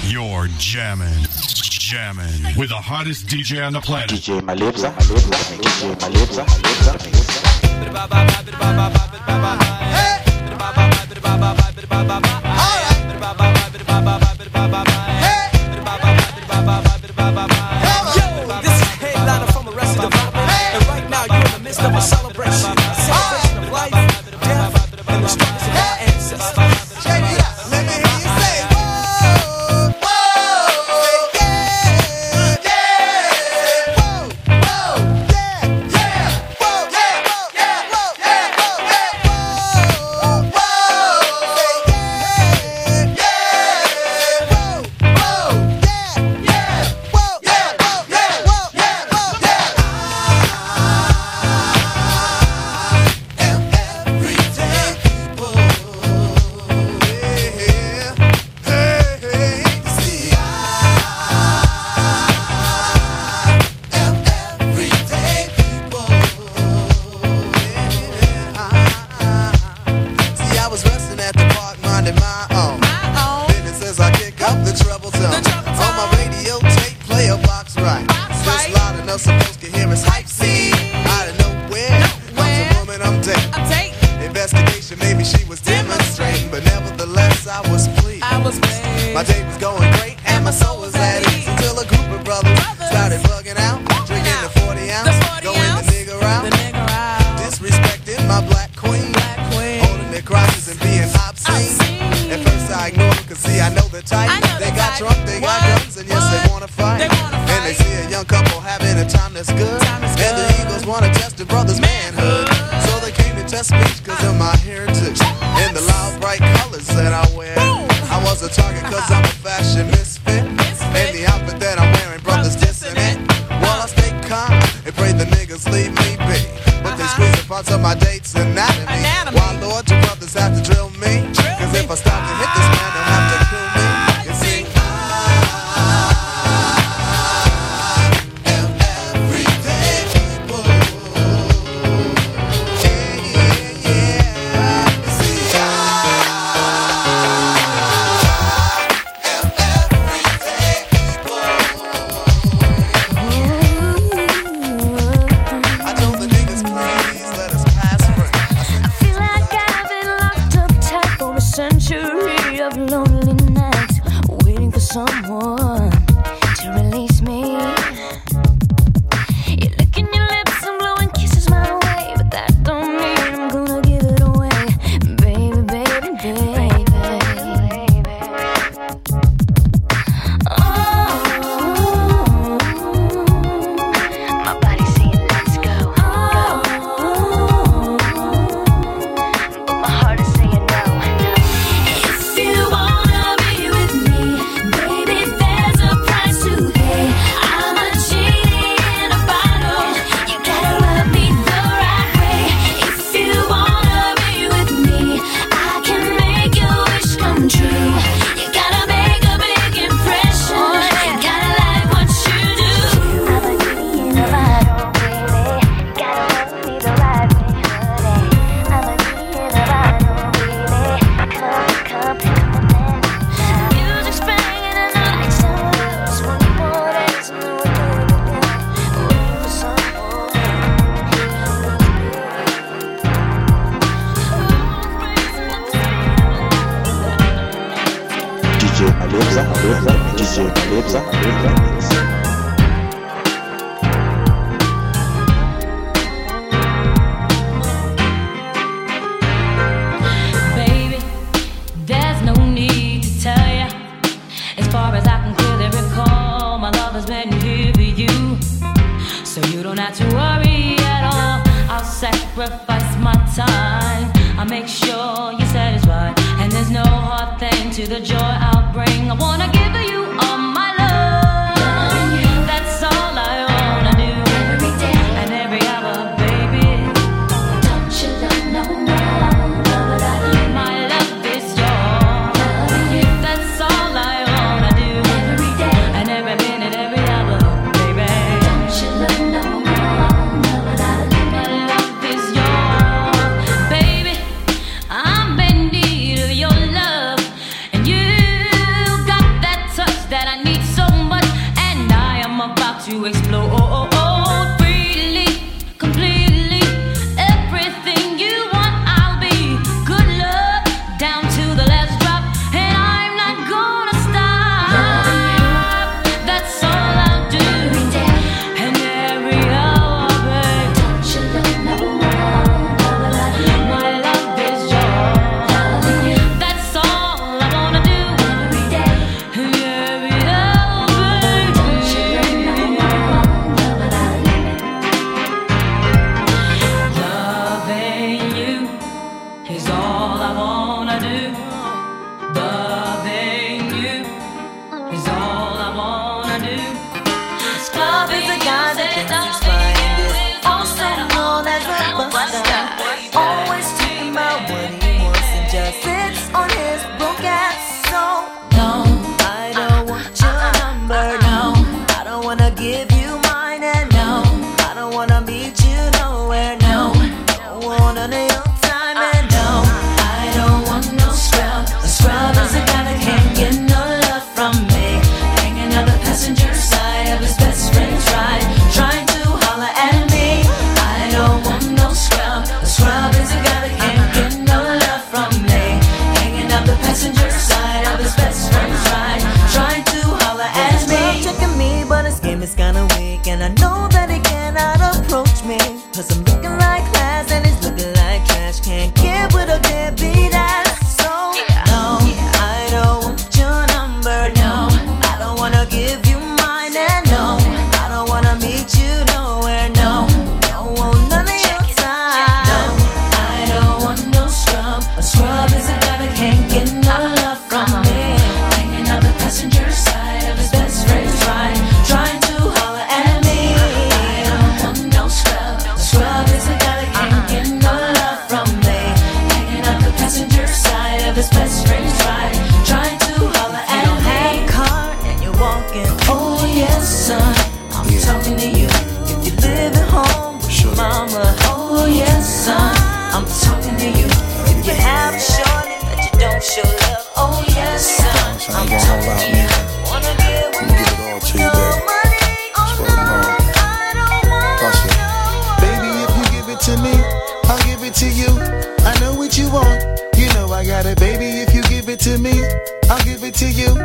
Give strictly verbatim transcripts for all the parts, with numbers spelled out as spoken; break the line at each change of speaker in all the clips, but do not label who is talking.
You're jamming, jamming with the hottest D J on the planet.
D J Malebza, D J Malebza, Malebza.
Yo, this is Headliner from Arrested Development, and right now you're in the midst of a celebration, a celebration of life, death, and the struggles of our ancestors. Check it out, let me hear you say, whoa, whoa, yeah, yeah, whoa, whoa, yeah, yeah, whoa, yeah, yeah, whoa, yeah, whoa, yeah, whoa, whoa, yeah, yeah, whoa, whoa, yeah, yeah, whoa, yeah, whoa, yeah, whoa, yeah, whoa, yeah. I am everyday people. Yeah, hey, hey, see, I am everyday people. Yeah. See, I was resting at the park, minding my own business as I kick up the treble tone. On my radio tape, play a box right. Just loud enough so folks can hear us hype scene. Out of nowhere, comes a woman I'm dating. Investigation, maybe she was demonstrating, but nevertheless I was pleased. My day was going great and my soul was at ease until a group of brothers started bugging out, drinking the forty ounce, going the nigger out, disrespecting my black queen, holding their crosses and being obscene. At first I ignored them, cause see I know the type. They got drunk, they got guns, and yes they wanna fight. And they see a young couple having a time that's good, and the Eagles wanna test the brother's manhood. So they came to test me cause of my heritage and the loud bright colors that I wear. I was a target cause I'm a fashion misfit, and the outfit that I'm wearing, brothers dissing it. While I stay calm and pray the niggas leave me be, but they squeeze the parts of my date's anatomy. Why Lord, you brothers have to drill me, cause if I stop to hit this man, they'll have to kill me. You see, I am everyday people. Yeah, yeah, yeah. You see, I am everyday people. I told the niggas, please let us pass first.
I feel like I've been locked up tight for a century of lonely nights, waiting for someone to release me. You're licking your lips and blowing kisses my way, but that don't mean I'm gonna give it away, baby, baby, baby. Oh, my body's saying let's go. Oh, but my heart is saying no, no. If you wanna be with me, baby, there's a price to pay. I'm a genie in a bottle. You gotta love me the right way. If you wanna be with me, I can make your wish come true. You gotta make a big impression. You gotta like what you do. I'm a genie in a bottle, baby. Gotta love me the right way, honey. I'm a genie in a bottle, baby. Come, come, come on. Music's banging and the lights are low. One more dance and then we're good again. Waiting for someone.
D J Malebza, Malebza, D J Malebza, Malebza.
Baby, there's no need to tell ya. As far as I can clearly recall, my love has been here for you, so you don't have to worry at all. I'll sacrifice my time. I'll make sure you're satisfied, and there's no hard thing to the joy I'll bring. I wanna give you all my love. That's all I wanna do. Every day and every hour, baby. Don't you love no more? My love is yours. That's all I wanna do. Every day and every minute, every hour, baby. Don't you love no more? My love is yours, baby. I'm in need of your love, and you got that touch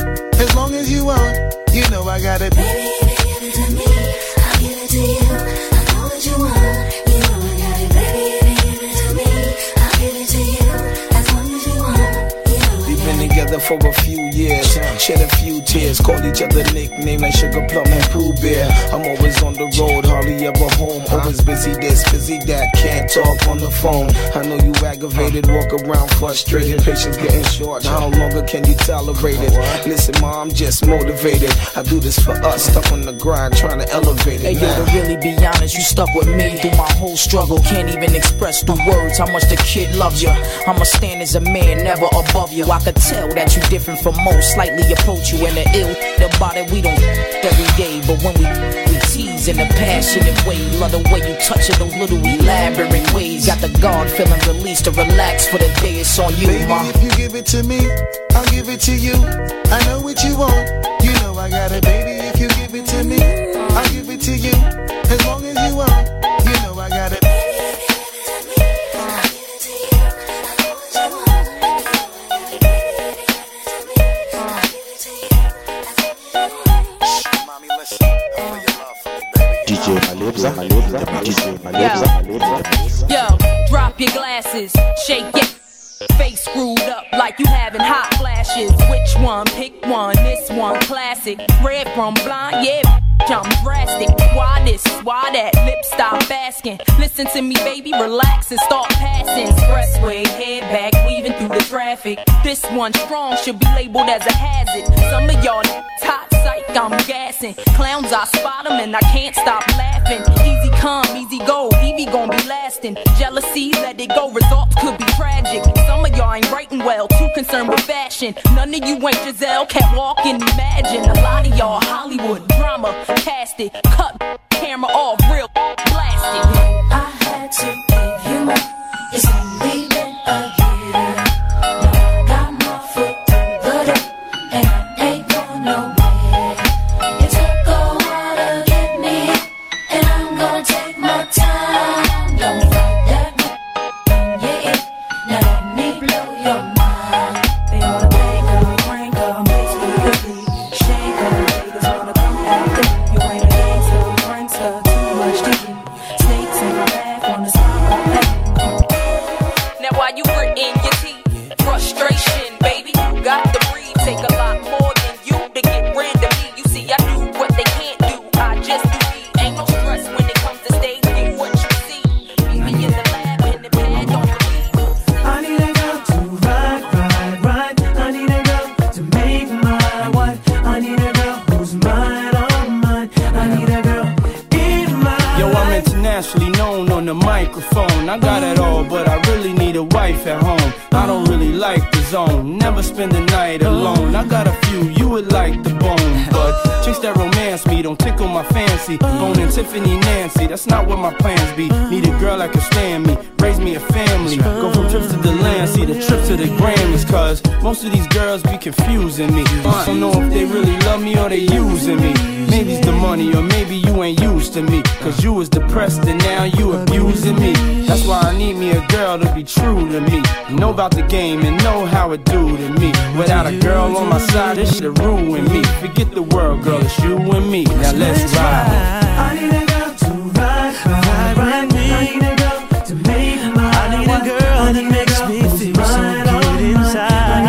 As long as you want, you know I got it.
Baby, if you give it to me, I'll give it to you. I know what you want, you know I got it. Baby, if you give it to me, I'll give it to you. As long as you want, you know I got it.
We've been together for a few years, shed a few tears, called each other nicknames like Sugar Plum and Pooh Bear. I'm always on the road, hardly ever home. Always busy this, busy that, can't talk on the phone. I know you aggravated, walk around frustrated. Patience getting short, how longer can you tolerate it? Listen, ma, I'm just motivated. I do this for us, stuck on the grind, trying to elevate it.
Hey, yo, to really be honest, you stuck with me through my whole struggle. Can't even express through words how much the kid loves you. I'ma stand as a man, never above you. I could tell that you different from most, slightly approach you in the ill. About it, we don't every day, but when we we tease in a passionate way, love the way you touch it, those little elaborate ways. Got the guard feeling released to relax for the day. It's on you,
baby,
ma.
if you give it to me, I'll give it to you. I know what you want, you know I got it. Baby, if you give it to me, I'll give it to you. As long as you want, you know I got it.
D J Malebza, Malebza, D J Malebza, Malebza.
Yo, drop your glasses, shake it. Face screwed up like you having hot flashes. Which one? Pick one. This one classic. Red from blind, yeah. I'm drastic. Why this? Why that? Lip stop asking. Listen to me, baby, relax and start passing. Expressway, head back, weaving through the traffic. This one strong should be labeled as a hazard. Some of y'all hot psych, I'm gassing. Clowns, I spot them and I can't stop laughing. Easy come, easy go, Evie gon' be lasting. Jealousy, let it go, results could be tragic. Some of y'all ain't writing well, too concerned with fashion. None of you ain't Giselle, can't walk and imagine. A lot of y'all Hollywood drama, cast it, cut camera off, real blasted.
I had to give you more. It's only been a year. Now I got my foot in the door, and I ain't going nowhere. It took a while to get me, and I'm gonna take my time. Don't fight that, yeah. Now let me blow your mind. They wanna make her, bring her, makes me happy. Shake her, haters wanna come after me. You ain't a gangster, brings her too much to you. Snakes in my back, wanna stop her.
Now why you gritting your teeth? Frustration, baby, you got to breathe. Take a lot more than you to get rid of me. You see, I do what they can't do. I just do me. Ain't no stress when it comes to stage. Get what you see. Meet me in the lab, in the bed, don't believe.
I need a girl to ride, ride, ride. I need a girl to make my wife. I need a girl who's mine, all mine. I need a girl in my
Yo, I'm
life.
internationally known on the microphone. I got it all, but I really need a wife at home. I don't really like the zone, never spend the night alone. I got a few you would like the bone, but chicks that romance me don't tickle my fancy. Bone and Tiffany Nancy, that's not what my plans be. Need a girl that can stand me, raise me a family. Go from trips to the land, see the trip to the Grammys. Cause most of these girls be confusing me. I don't know if they really love me or they using me. Maybe it's the money or maybe you ain't used to me. Cause you was depressed and now you abusing me. That's why I need me a girl to be true to me. Know about the game and know how it do to me. Without a girl on my side, this shit'll ruin me. Forget the world, girl, it's you and me. Now let's ride.
I need a girl to ride, ride, ride. I need a girl to make my wife. I need a girl that makes me feel so good inside.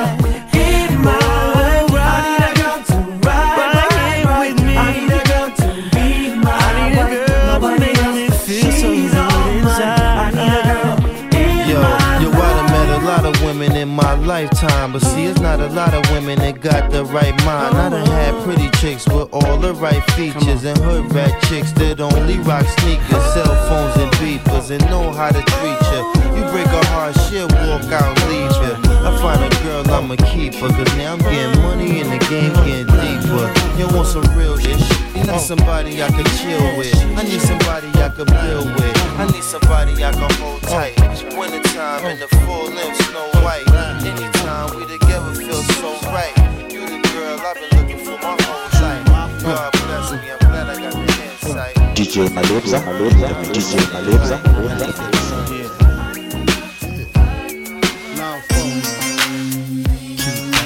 In my life, I need a girl to ride, ride, ride. I need a girl to be my wife. I need a girl that makes me feel so good inside. I need a girl in
Yo,
my
yo, I done met a lot of women in my lifetime, but see, it's not a lot of women that got the right mind. I done had pretty chicks with all the right features, and hood rat chicks that only rock sneakers, cell phones and beepers, and know how to treat you. You break a heart, she'll walk out, leave you. I find a girl, I'ma keep her, cause now I'm getting money and the game getting deeper. You want some real shit? You need somebody I can chill with. I need somebody I can build with. I need somebody I can hold tight. Wintertime in the full length Snow White. Anytime we together feel so right. You the girl I've been looking for my whole life. God bless me, I'm glad I got the insight.
D J Malebza, Malebza, D J Malebza,
To all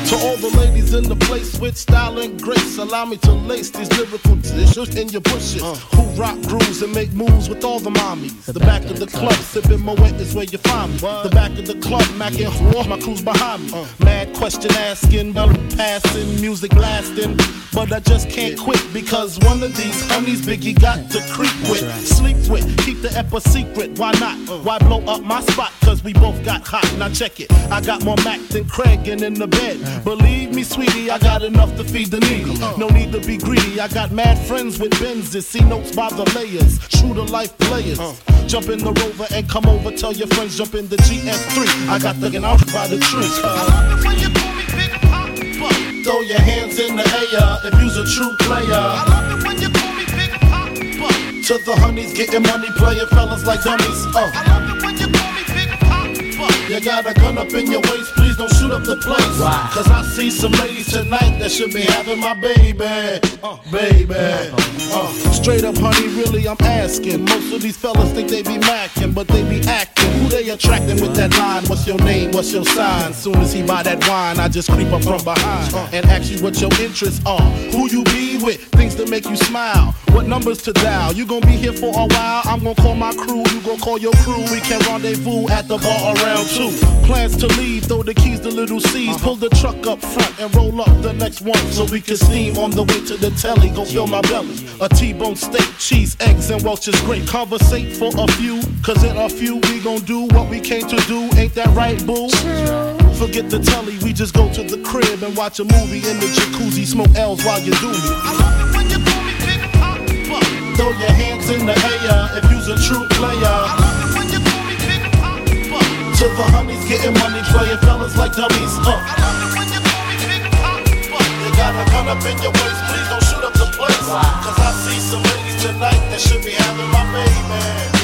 the ladies in the place with style and grace. Allow me to lace these lyrical tissues in your bushes. Uh. Who rock grooves and make moves with all the mommies. The, the back, back of the club, club sipping Moet is where you find me. What? The back of the club, macking war, my crew's behind me. Uh. Mad question asking, bell passing, music blasting. But I just can't quit because one of these homies Biggie got to creep with, right. sleep with, keep the ep a secret. Why not? Uh. Why blow up my spot? Cause we both got hot. Now check it. I got more Mac than Craig and in the bed. Uh. Believe me, sweetie, I got enough to feed the needy. Uh. No need to be greedy. I got mad friends with Benzes. See notes by the layers. True to life players. Uh. Jump in the Rover and come over. Tell your friends jump in the G S three. I got the out by the tree. Uh. I love it when you call me Big Papa. Throw your hands in the air if you's a true player. I love it when you call me Big Papa. To the honeys getting money, playing fellas like dummies. Uh. I love it when you call me Big Papa. You got a gun up in your waist, please don't shoot up the place. Wow. Cause I see some ladies tonight that should be having my baby. Uh, baby. Uh, straight up, honey, really I'm asking. Most of these fellas think they be macking, but they be acting. Who they attracting with that line? What's your name? What's your sign? Soon as he buy that wine, I just creep up from behind and ask you what your interests are. Who you be with? Things that make you smile. What numbers to dial? You gon' be here for a while. I'm gon' call my crew. You gon' call your crew. We can rendezvous at the bar around two. Plans to leave, throw the keys to little C's. Pull the truck up front and roll up the next one so we can steam on the way to the telly. Go fill my belly. A T-bone steak, cheese, eggs, and Welch's grape. Conversate for a few, cause in a few we gon' do what we came to do. Ain't that right, boo? Forget the telly, we just go to the crib and watch a movie in the jacuzzi. Smoke L's while you do me. I love it when you call me Big Papa. Throw your hands in the air if you's a true player. I love it when you call me Big Papa. To the honeys getting money, playing fellas like dummies. Uh. I love it when you call me Big Papa. You got a gun up in your waist, please don't shoot up the place. Wow. Cause I see some ladies tonight that should be having my baby.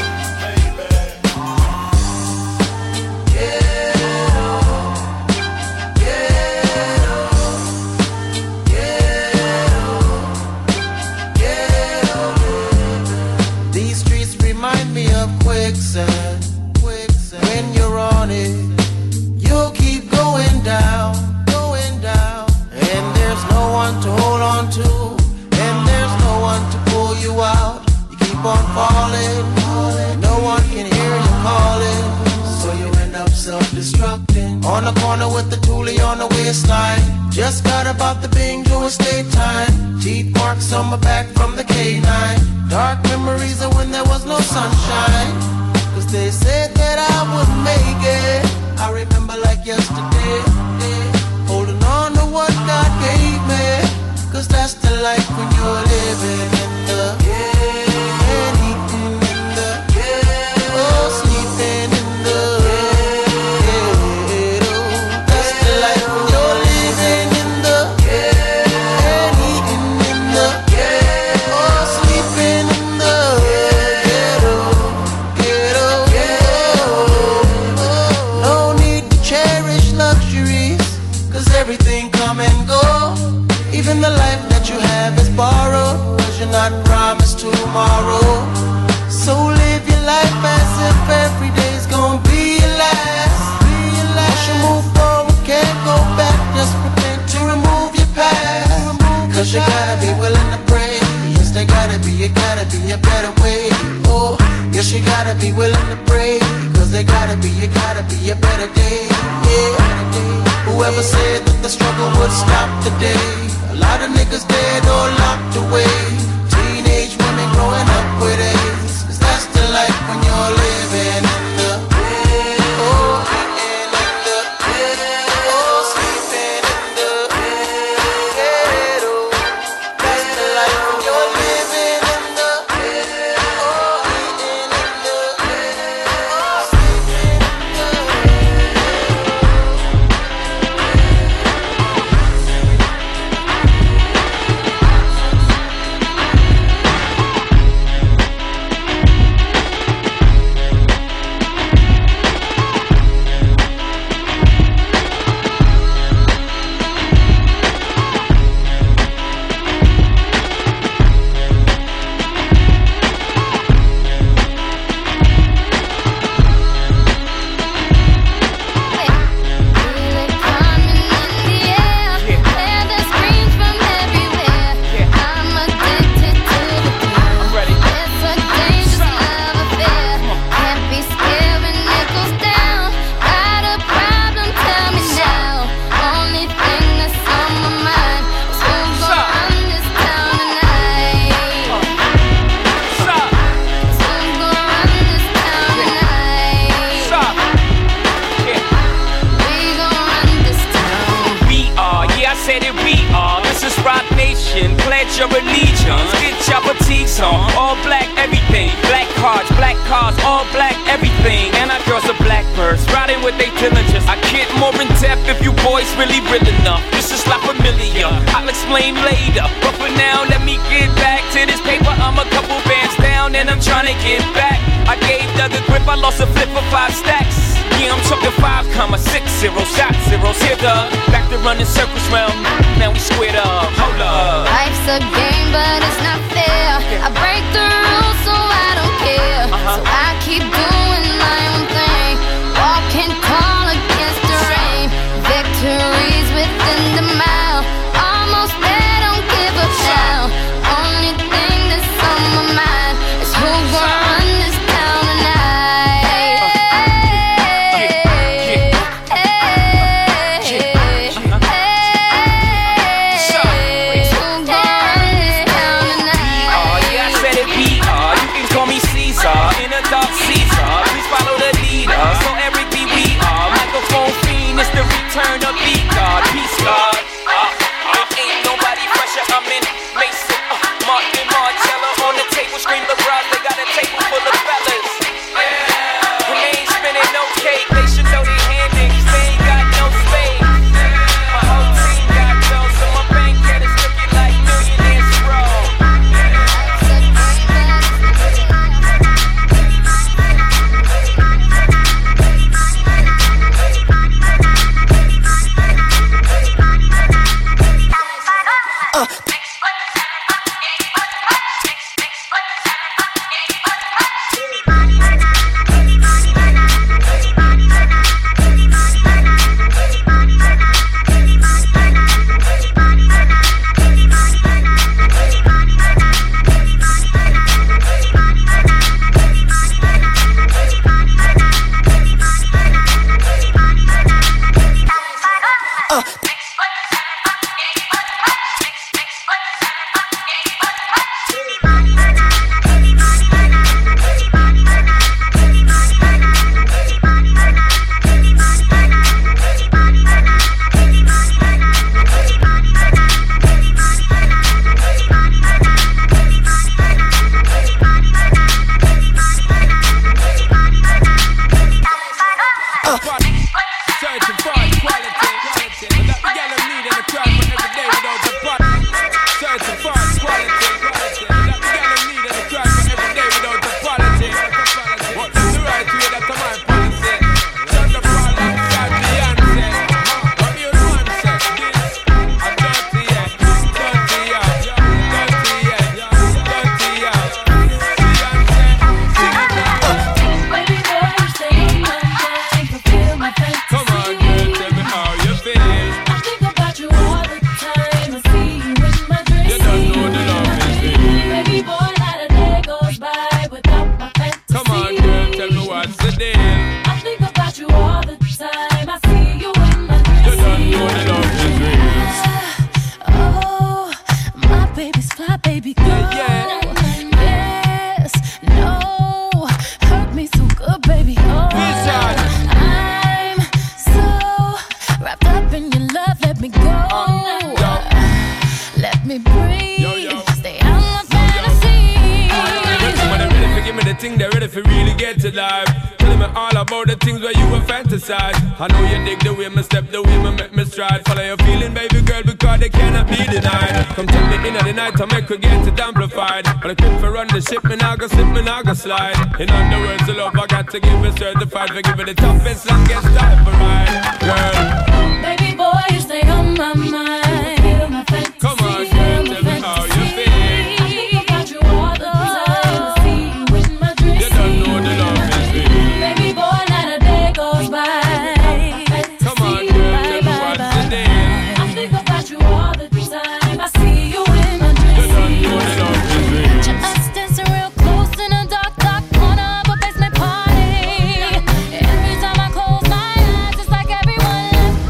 Baby. Yeah. Quicksand, quicksand. When you're on it, you'll keep going down, going down. And there's no one to hold on to, and there's no one to pull you out. You keep on falling, no one can hear you calling, so you end up self-destructing. On the corner with the toolie on the waistline, just got about the Bing to a state time. Teeth marks on my back from the K nine. Dark memories of when there was no sunshine. Cause they said that I would make it. I remember like yesterday, yeah, holding on to what God gave me. Cause that's the life when you're living in the yeah, and eating in the yeah, oh, sleeping in the yeah, oh, that's the life when you're living in the yeah, and eating in the yeah, oh, sleeping in the ghetto, ghetto, ghetto. No need to cherish luxuries, cause everything come and go. Even the life that you have is borrowed, cause you're not promised tomorrow. So live your life as if every day's gonna be your last. Once you move forward, can't go back. Just prepare to remove your past, cause you gotta be willing to pray. Yes, there gotta be, it gotta be a better way. Oh, yes, you gotta be willing to pray, cause there gotta be, it gotta be a better day. Yeah. Whoever said that the struggle would stop today? A lot of niggas dead or locked away. Teenage women growing up with AIDS. Cause that's the life when you're living in the oh, eating in the oh, sleeping in the ghetto. That's the life when you're living in the oh, eating in the oh, sleeping in the
we are. This is Rock Nation, pledge your allegiance. Get your fatigues on, all black everything. Black cards, black cars, all black everything. And our girls are blackbirds, riding with they diligence. I get more in depth if you boys really real enough. This is not familiar, I'll explain later. But for now, let me get back to this paper. I'm a couple bands down and I'm trying to get back. I gave Doug a grip, I lost a flip for five stacks. Yeah, I'm talking five comma six zero, shot zeros. Here, Doug, back to running circles round. Now we squared up, hold up.
Life's a game, but it's not fair. I break the rules, so I don't care. Uh-huh. So I keep doing my own thing. Walking tall against the rain. Victories within the mile. Almost there, don't give up now. Only thing that's on my mind is who's gonna run this town tonight.
In a dark Caesar, please follow the leader. So everything we are, microphone fiend, it's the return of B-God, peace God. Uh, uh, ain't nobody fresher, I'm in Mason, uh, Martin Marcello on the table, scream the bras, they got a table full of fellas. Yeah, when they ain't spinning no cake, they should throw their hand in, cause they ain't got no space. My whole team got bills, so my bank head is looking like millionaires, bro.
I know you dig the way me step, the way me make me stride. Follow your feeling, baby girl, because they cannot be denied. Come take me in at the night to make her get it amplified. But I quit for run the ship, me now go slip, me now go slide. In other words, the love I got to give it certified. For giving the toughest, longest time for ride, girl.
Baby boy, you stay on my mind. Feel my fantasy.
Come on, girl, tell me how you feel.
I think about you all the time. I see you in my dreams.
You don't know the love is real.
Baby boy, not a day goes by.
Come on, girl, tell me what's the deal.
I think about you all the time. I see you in my dreams.
You don't know the love is real.
Just dancing real close in a dark, dark corner of a basement party. Every time I close my eyes, it's like everyone left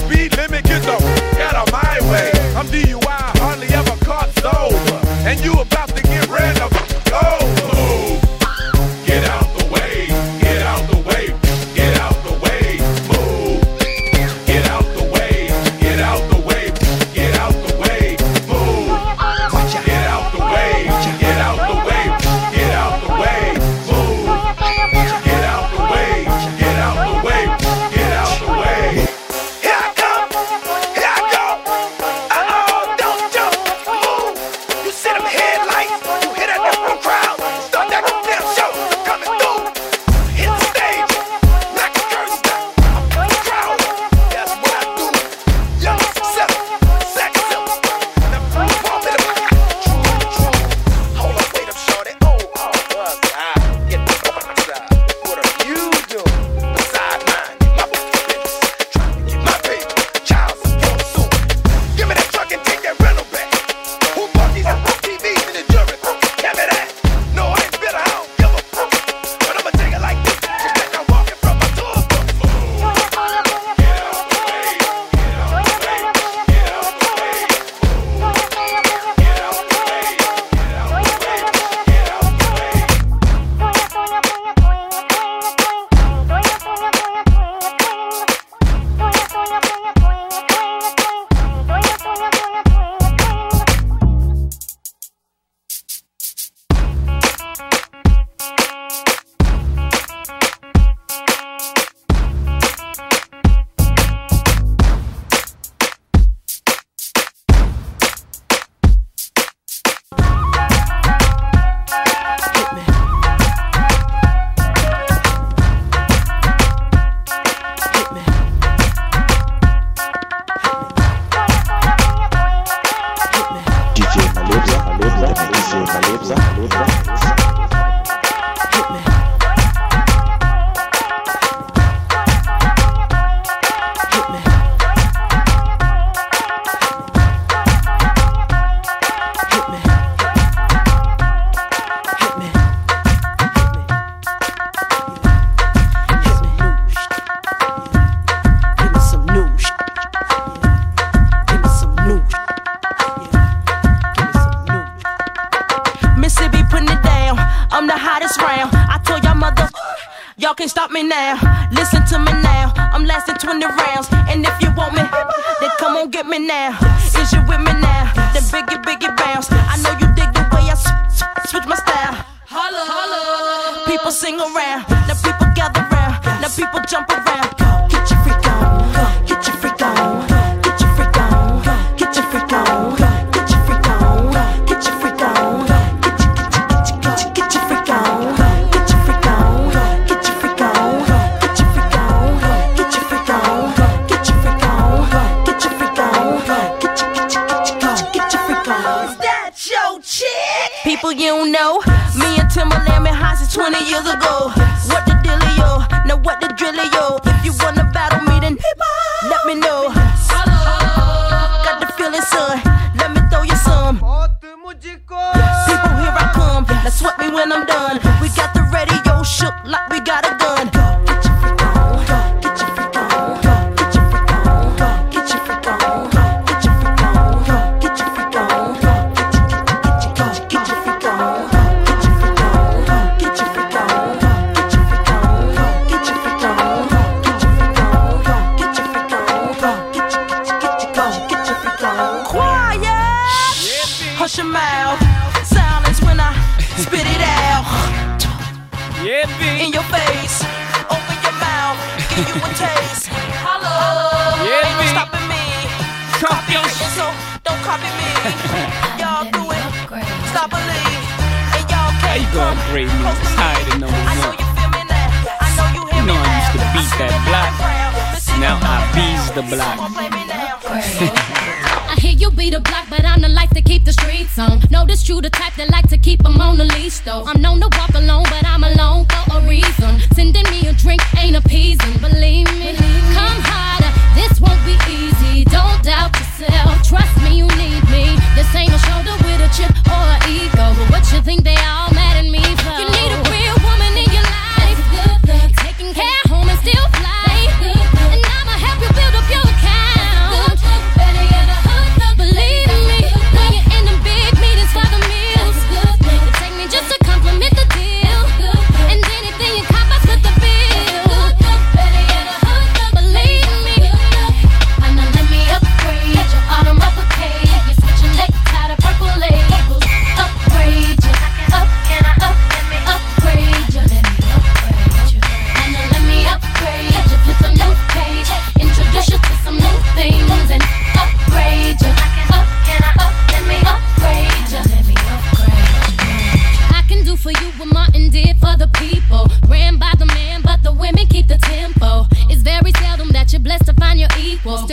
speed limit, get the f out of my way. I'm D U I, hardly ever caught sober, and you about to get ran of go. Get out the way, get out the way, get out the way, move. Get out the way, get out the way, get out the way, move. Get out the way, get out the way, get out the way, move. Get out the way, get out the way, get out the way. Here I come, here I go. Uh-oh, don't jump, move. You see them headlights, you hear that different crowd. Start that damn show, coming through. Hit the stage, knock the curtains down. I'm the crowd, that's what I do. Young, seven, sack silver. Now, walk it up. Hold on, wait up, shorty. Oh, oh, buzz. Ah, get the fuck outside. What are you doing? Beside mine, my business. Trying to get my baby. Child support soon. Give me that truck and take that rental back. Who bought these T Vs in the jury? Give me that. No, I ain't bitter, I don't give a fuck. But I'ma take it like this. Just like I'm walking from a tour book. Get out the way. Get out the way. Get out the way. Get out the way. Get out the way. Get out the way.
D J Malebza, Malebza, D J Malebza, Malebza.
Give me some new sh- Give me some new sh- Mississippi putting it down. I'm the hottest round. I told y'all mother, y'all can't stop me now. Listen to me now. I'm lasting twenty rounds. And if you want me, then come on get me now. Is you with me now? Then biggie, biggie bounce. I know you dig the way I s- s- switch my style. Holla, holla. People sing around. Now people gather round. Now people jump around. Get your freak on. Get your freak on. Get your freak on. Get your freak on. Get your freak on. Get your freak on. Get your get your get your freak on. Get your freak on. Get your freak on. Get your freak on. Get your freak on. Get your freak on. Get your freak on. Get your get your get your freak on. Is that your chick? People you don't know. Me and Timberland been high since twenty years ago. What the dealio? Now what the drillio? If you wanna battle me, then let me know. Got the feeling, son. Let me throw you some. People, here I come. Now sweat me when I'm done. We got the radio shook like we got a gun. Get your freak on. Get your freak on. Get your freak on. Get your freak on. Get your freak on. Get your freak on. Get your freak on. Get your freak on. Get your freak on. Get your freak on. Get your freak on. Get your freak on. Get your freak on. Get your get your get your freak on. Quiet. Hush your mouth. Silence when I spit it out.
Yeah, B.
In your face. Open your mouth. Give you a taste. Hello.
Yeah,
Ain't no
B.
stopping me.
Copy your
shit. So don't copy me. Y'all do it. Stop believe. And y'all
How
can't
you gonna
come
grade me?
close to
It's
me.
higher than number
I know
one.
you feel me now. I know you hear
You know
me
I used to
now.
beat
I
that
see me
block.
now. Listen,
Now I bees the block.
Come on, play me now.
I hear you be the block, but I'm the life to keep the streets on. Know this true, the type that like to keep them on the leash, though. I'm known to walk alone, but I'm alone for a reason. Sending me a drink ain't appeasing, believe me. Come harder, this won't be easy. Don't doubt yourself, trust me, you need me. This ain't a shoulder with a chip or an ego, but what you think they all mad at me for? You need a real woman in your life, taking care home and still fly. And I'ma help you build up your account.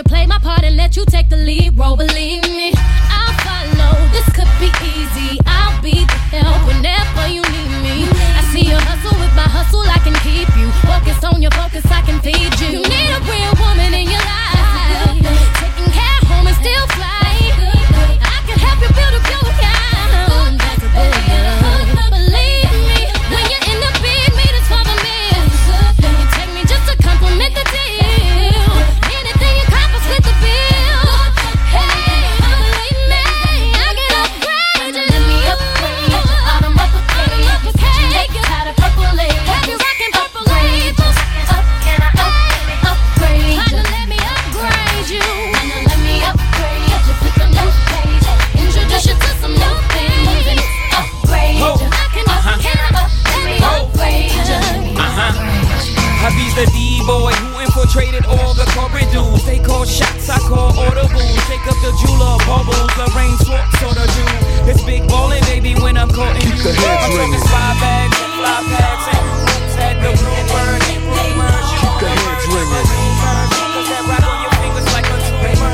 to play my part and let you take the lead role. Believe me, I'll follow. This could be easy. I'll be the help whenever you need me. I see you hustle with my hustle. I can keep you focused on your focus. I can feed you. You need a real woman in your life, taking care home and still fly. I can help you build a good account. That's a good girl. Believe me, when you're in the big meetings for the meals, you take me just to compliment the deal. Anything you cop, I split the bill. Hey, believe me, I can upgrade you. Let me upgrade you. Autumn upgrade you. Take you out of purple labels. Have you rocking purple labels? Up, can I up, upgrade you? Partner, let me upgrade you. Partner, let me upgrade you. Flip a new page. Introduce you to some new things. And upgrade you. I can up, can I up, let me upgrade you.
Uh-huh. Hubby's the D-boy who infiltrated all the corridors. They call shots, I call audibles. Take up the jeweler, bubbles, arrange swaps, sort of do. It's big ballin', baby, when I'm caught in you. I'm talking spy bags and fly pads and roots at the bluebird. Keep the heads ringing. Cause that right on your fingers like a tumor.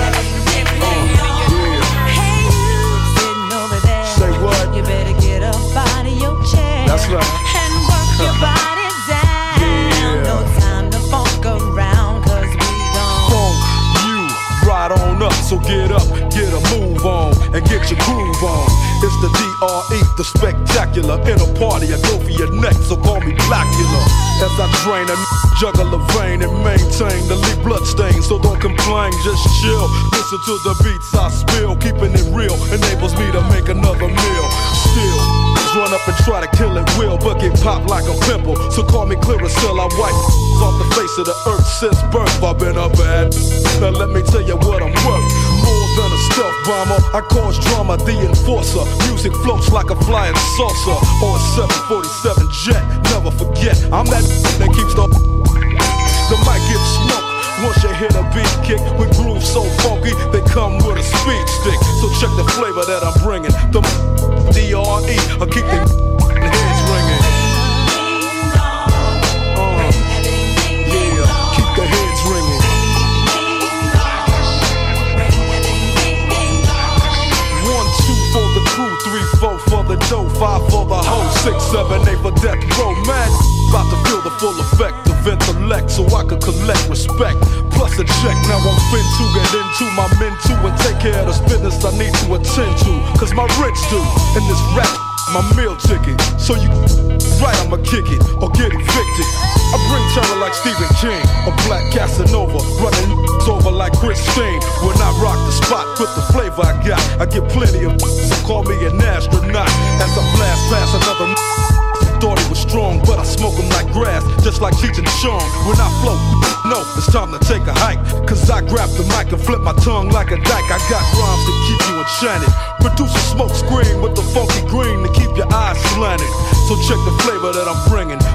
Hey, you sitting over there.
Say what?
You better get up out of your chair.
That's right.
And work your body down.
Yeah.
No time to funk around, cause we gon'
Funk you right on up, so get up, get a move on, and get your groove on. It's the D R E, the spectacular. In a party, I go for your neck, so call me Blackula. As I drain and juggle a vein and maintain the lead blood stain, so don't complain, just chill. Listen to the beats I spill, keeping it real enables me to make another meal. Still, run up and try to kill it will, but get popped like a pimple. So call me Clearasil, I wipe off the face of the earth since birth. I've been a bad. Now let me tell you what I'm worth. More than a stealth bomber, I cause drama, the enforcer. Music floats like a flying saucer on a seven forty-seven jet. Never forget, I'm that that keeps the the mic gets smoked. Once you hit a beat kick with grooves so funky, they come with a speed stick. So check the flavor that I'm bringing. The D R E, I keep the heads ringing. Uh, yeah, keep the heads ringing. One, two for the crew, three, four for the dough, five for the hoe, six, seven, eight for death row. Man, about to feel the full effect of intellect, so I could collect respect. Plus a check, now I'm fin to get into my men too and take care of this business I need to attend to. Cause my rich do, and this rap, my meal ticket. So you right, I'ma kick it or get evicted. I bring terror like Stephen King, a black Casanova, running over like Christine. When I rock the spot with the flavor I got, I get plenty of so call me an astronaut. As I blast past another thought he was strong, but I smoke him like grass, just like Cheech and Chong. When I float, no, it's time to take a hike. Cause I grab the mic and flip my tongue like a dyke. I got rhymes to keep you enchanted. Produce a smoke screen with the funky green to keep your eyes slanted. So check the flavor that I'm bringing.